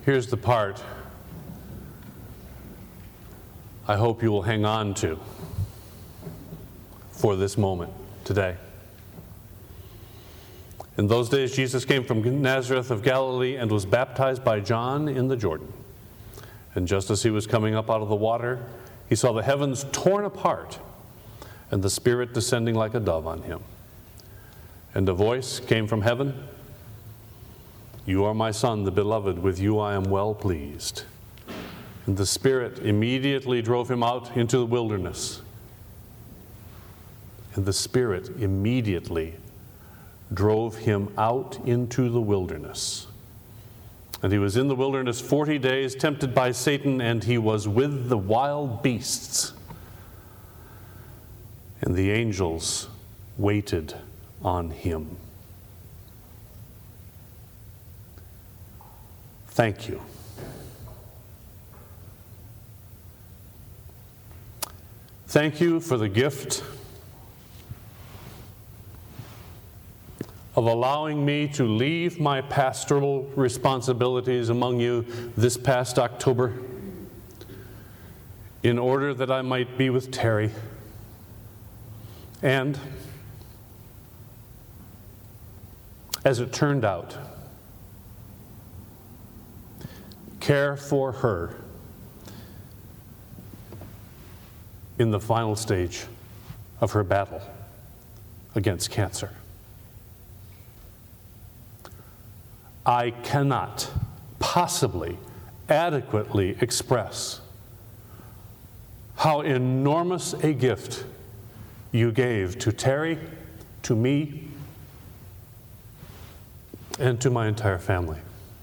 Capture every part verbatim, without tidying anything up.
Here's the part I hope you will hang on to for this moment today. In those days, Jesus came from Nazareth of Galilee and was baptized by John in the Jordan. And just as he was coming up out of the water, he saw the heavens torn apart and the Spirit descending like a dove on him. And a voice came from heaven, "You are my Son, the beloved, with you I am well pleased." And the Spirit immediately drove him out into the wilderness. And the Spirit immediately drove him out into the wilderness. And he was in the wilderness forty days, tempted by Satan, and he was with the wild beasts. And the angels waited on him. Thank you. Thank you for the gift of allowing me to leave my pastoral responsibilities among you this past October in order that I might be with Terry and, as it turned out, care for her in the final stage of her battle against cancer. I cannot possibly adequately express how enormous a gift you gave to Terry, to me, and to my entire family.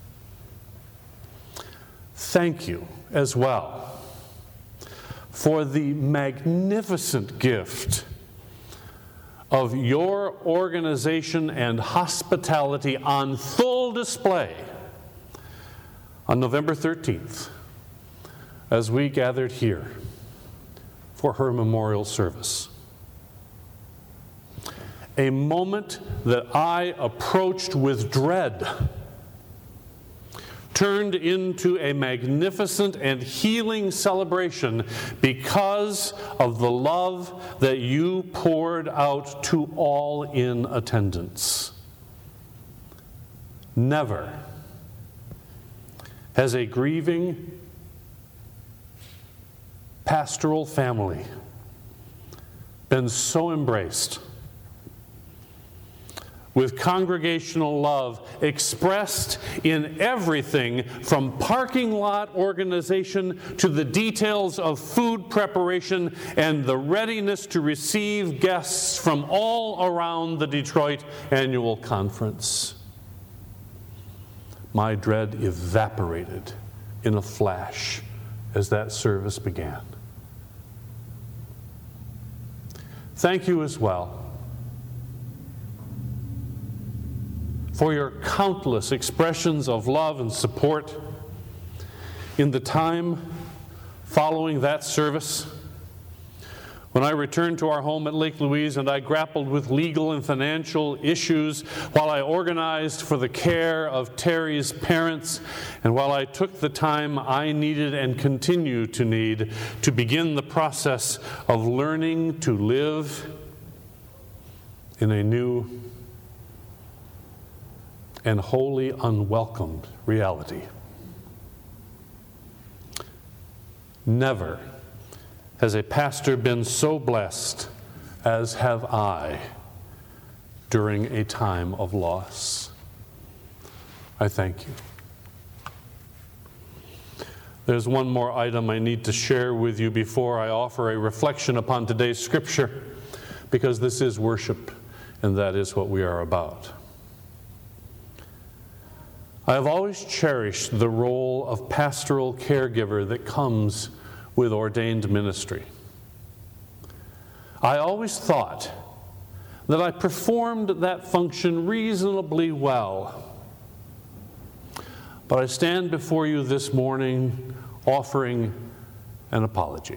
Thank you as well for the magnificent gift of your organization and hospitality on full display on November thirteenth as we gathered here for her memorial service. A moment that I approached with dread turned into a magnificent and healing celebration because of the love that you poured out to all in attendance. Never has a grieving pastoral family been so embraced with congregational love expressed in everything from parking lot organization to the details of food preparation and the readiness to receive guests from all around the Detroit Annual Conference. My dread evaporated in a flash as that service began. Thank you as well for your countless expressions of love and support in the time following that service. When I returned to our home at Lake Louise and I grappled with legal and financial issues while I organized for the care of Terry's parents, and while I took the time I needed and continue to need to begin the process of learning to live in a new and wholly unwelcomed reality. Never has a pastor been so blessed as have I during a time of loss. I thank you. There's one more item I need to share with you before I offer a reflection upon today's scripture, because this is worship and that is what we are about. I have always cherished the role of pastoral caregiver that comes with ordained ministry. I always thought that I performed that function reasonably well. But I stand before you this morning offering an apology.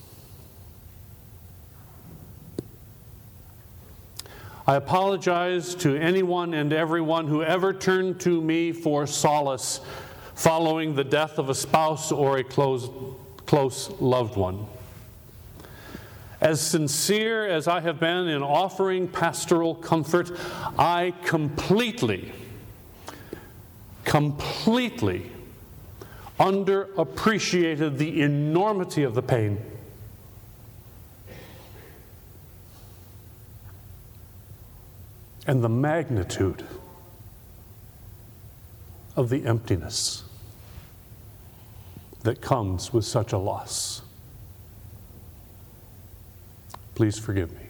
I apologize to anyone and everyone who ever turned to me for solace following the death of a spouse or a close, close loved one. As sincere as I have been in offering pastoral comfort, I completely, completely underappreciated the enormity of the pain. And the magnitude of the emptiness that comes with such a loss. Please forgive me.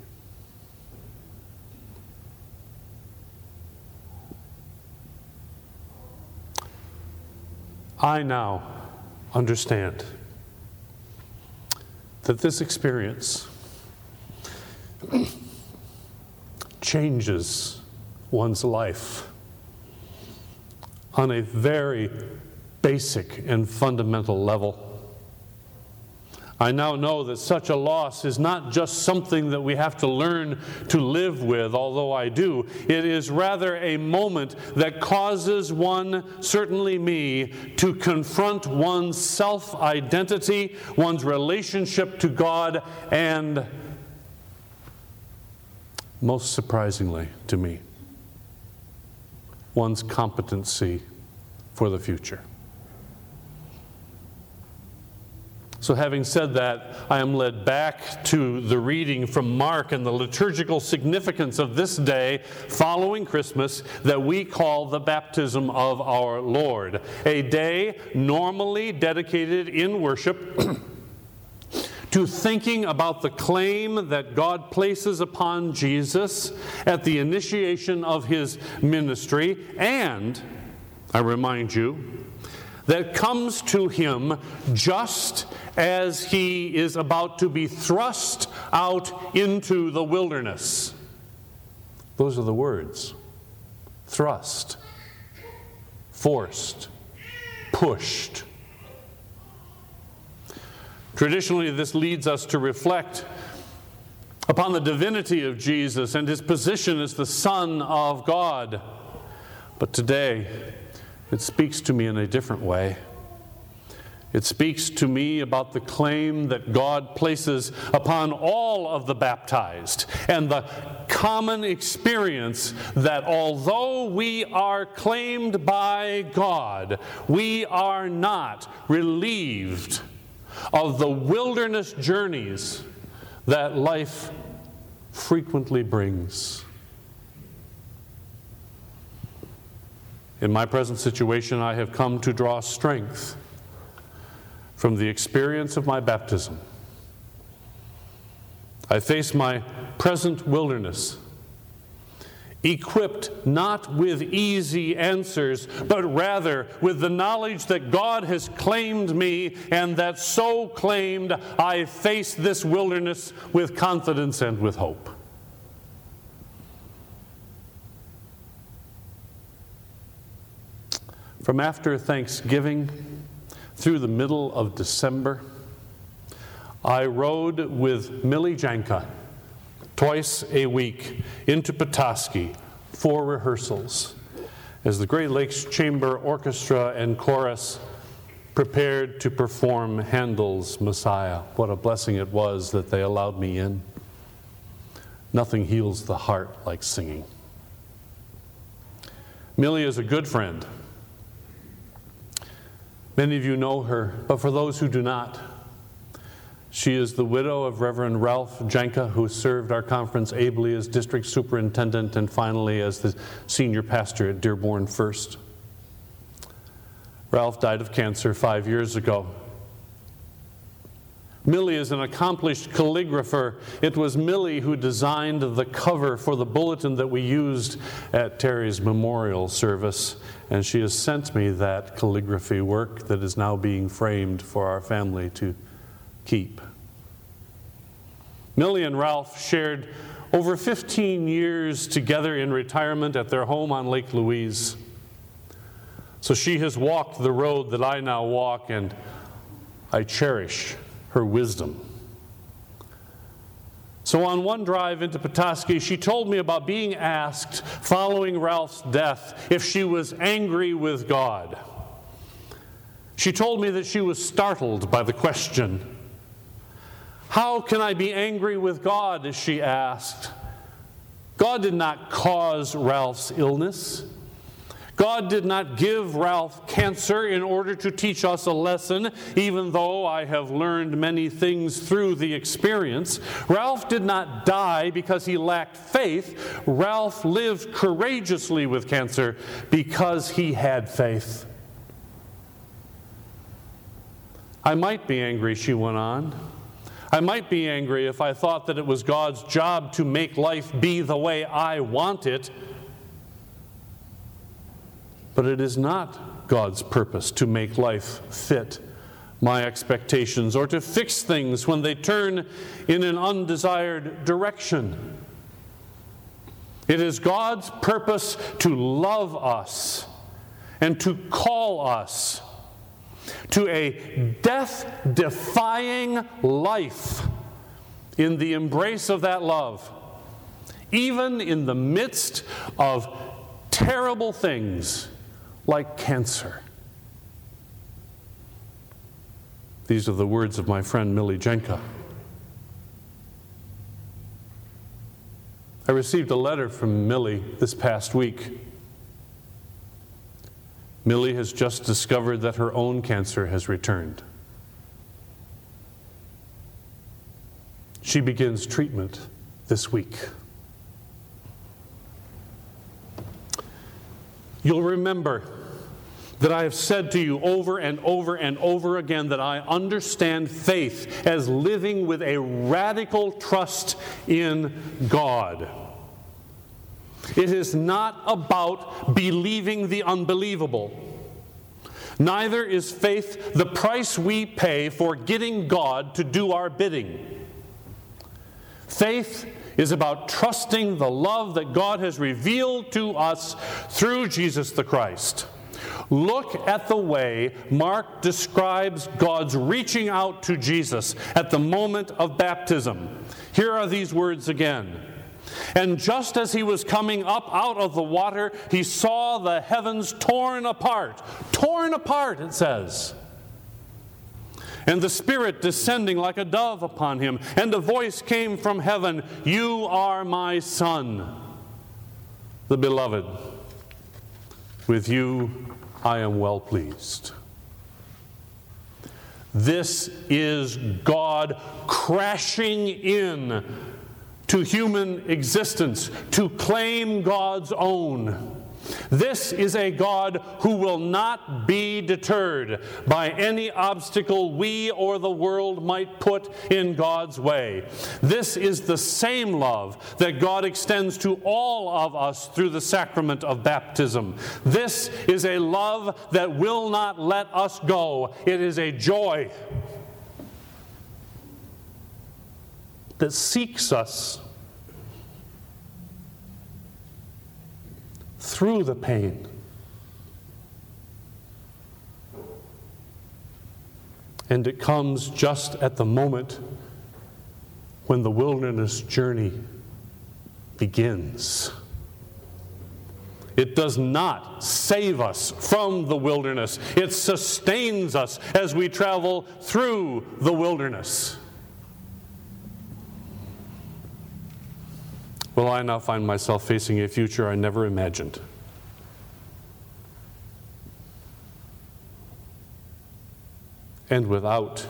I now understand that this experience changes one's life on a very basic and fundamental level. I now know that such a loss is not just something that we have to learn to live with, although I do. It is rather a moment that causes one, certainly me, to confront one's self-identity, one's relationship to God, and, most surprisingly to me, one's competency for the future. So having said that, I am led back to the reading from Mark and the liturgical significance of this day following Christmas that we call the baptism of our Lord, a day normally dedicated in worship to thinking about the claim that God places upon Jesus at the initiation of his ministry, and, I remind you, that comes to him just as he is about to be thrust out into the wilderness. Those are the words. Thrust, forced, pushed. Traditionally, this leads us to reflect upon the divinity of Jesus and his position as the Son of God. But today, it speaks to me in a different way. It speaks to me about the claim that God places upon all of the baptized and the common experience that although we are claimed by God, we are not relieved of the wilderness journeys that life frequently brings. In my present situation, I have come to draw strength from the experience of my baptism. I face my present wilderness, equipped not with easy answers, but rather with the knowledge that God has claimed me, and that so claimed, I face this wilderness with confidence and with hope. From after Thanksgiving through the middle of December, I rode with Millie Janka twice a week into Petoskey for rehearsals as the Great Lakes Chamber Orchestra and Chorus prepared to perform Handel's Messiah. What a blessing it was that they allowed me in. Nothing heals the heart like singing. Millie is a good friend. Many of you know her, but for those who do not, she is the widow of Reverend Ralph Janka, who served our conference ably as district superintendent and finally as the senior pastor at Dearborn First. Ralph died of cancer five years ago. Millie is an accomplished calligrapher. It was Millie who designed the cover for the bulletin that we used at Terry's memorial service, and she has sent me that calligraphy work that is now being framed for our family to keep. Millie and Ralph shared over fifteen years together in retirement at their home on Lake Louise. So she has walked the road that I now walk, and I cherish her wisdom. So on one drive into Petoskey, she told me about being asked, following Ralph's death, if she was angry with God. She told me that she was startled by the question. How can I be angry with God, as she asked. God did not cause Ralph's illness. God did not give Ralph cancer in order to teach us a lesson, even though I have learned many things through the experience. Ralph did not die because he lacked faith. Ralph lived courageously with cancer because he had faith. I might be angry, she went on. I might be angry if I thought that it was God's job to make life be the way I want it. But it is not God's purpose to make life fit my expectations or to fix things when they turn in an undesired direction. It is God's purpose to love us and to call us to a death-defying life in the embrace of that love, even in the midst of terrible things like cancer. These are the words of my friend Millie Jenka. I received a letter from Millie this past week. Millie has just discovered that her own cancer has returned. She begins treatment this week. You'll remember that I have said to you over and over and over again that I understand faith as living with a radical trust in God. It is not about believing the unbelievable. Neither is faith the price we pay for getting God to do our bidding. Faith is about trusting the love that God has revealed to us through Jesus the Christ. Look at the way Mark describes God's reaching out to Jesus at the moment of baptism. Here are these words again. And just as he was coming up out of the water, he saw the heavens torn apart. Torn apart, it says. And the Spirit descending like a dove upon him. And a voice came from heaven, "You are my Son, the beloved. With you I am well pleased." This is God crashing in to human existence to claim God's own. This is a God who will not be deterred by any obstacle we or the world might put in God's way. This is the same love that God extends to all of us through the sacrament of baptism. This is a love that will not let us go. It is a joy that seeks us through the pain. And it comes just at the moment when the wilderness journey begins. It does not save us from the wilderness. It sustains us as we travel through the wilderness. Well, I now find myself facing a future I never imagined. And without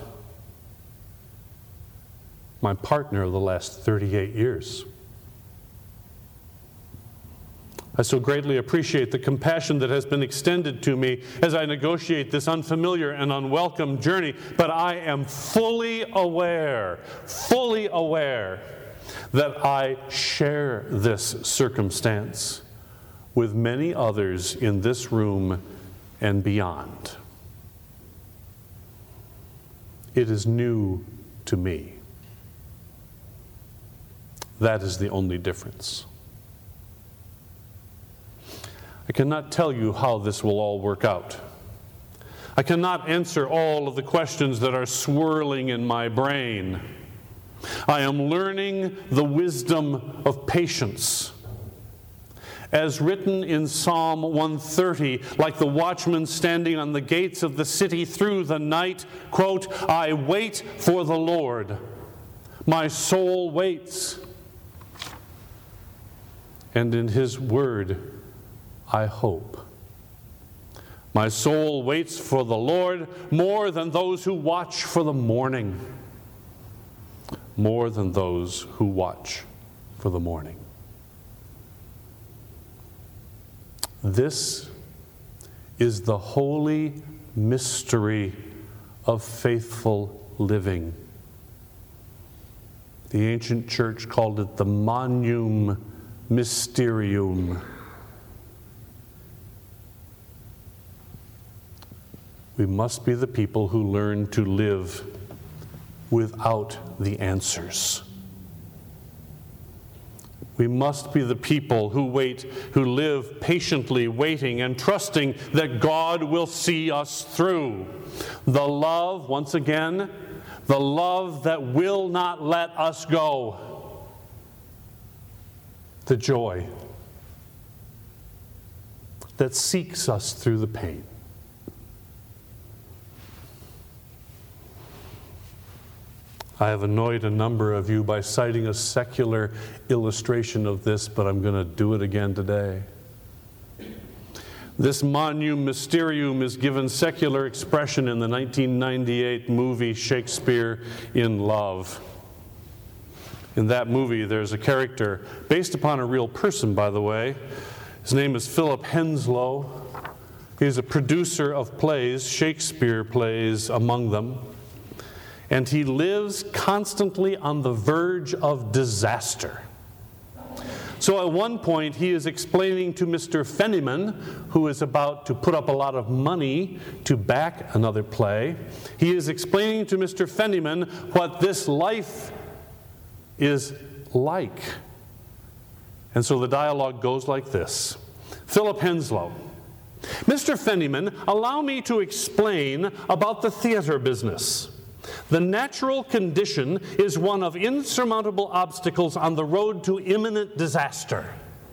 my partner of the last thirty-eight years. I so greatly appreciate the compassion that has been extended to me as I negotiate this unfamiliar and unwelcome journey, but I am fully aware, fully aware that I share this circumstance with many others in this room and beyond. It is new to me. That is the only difference. I cannot tell you how this will all work out. I cannot answer all of the questions that are swirling in my brain. I am learning the wisdom of patience as written in Psalm one thirty, like the watchman standing on the gates of the city through the night, quote, I wait for the Lord. My soul waits. And in his word, I hope. My soul waits for the Lord more than those who watch for the morning. More than those who watch for the morning. This is the holy mystery of faithful living. The ancient church called it the Magnum Mysterium. We must be the people who learn to live without the answers. We must be the people who wait, who live patiently waiting and trusting that God will see us through. The love, once again, the love that will not let us go. The joy that seeks us through the pain. I have annoyed a number of you by citing a secular illustration of this, but I'm going to do it again today. This Magnum Mysterium is given secular expression in the nineteen ninety-eight movie Shakespeare in Love. In that movie, there's a character based upon a real person, by the way. His name is Philip Henslowe. He's a producer of plays, Shakespeare plays among them. And he lives constantly on the verge of disaster. So at one point, he is explaining to Mister Fenniman, who is about to put up a lot of money to back another play, he is explaining to Mister Fenniman what this life is like. And so the dialogue goes like this. Philip Henslowe, Mister Fenniman, allow me to explain about the theater business. The natural condition is one of insurmountable obstacles on the road to imminent disaster.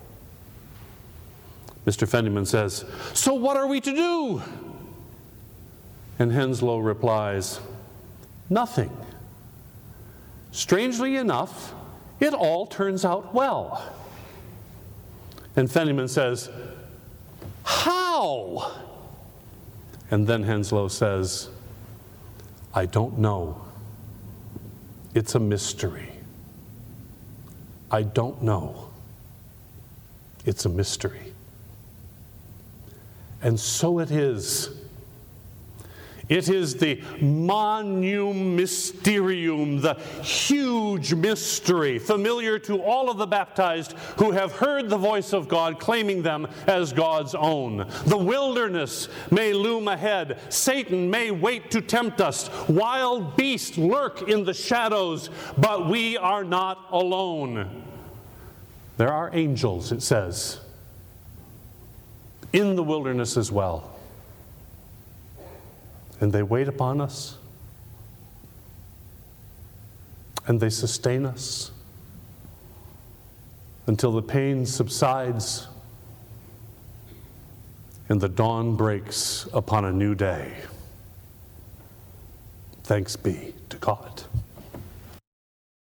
Mister Fenniman says, so what are we to do? And Henslowe replies, nothing. Strangely enough, it all turns out well. And Fenniman says, how? And then Henslowe says, I don't know. It's a mystery. I don't know. It's a mystery. And so it is. It is the Magnum Mysterium, the huge mystery, familiar to all of the baptized who have heard the voice of God claiming them as God's own. The wilderness may loom ahead. Satan may wait to tempt us. Wild beasts lurk in the shadows, but we are not alone. There are angels, it says, in the wilderness as well. And they wait upon us, and they sustain us until the pain subsides and the dawn breaks upon a new day. Thanks be to God.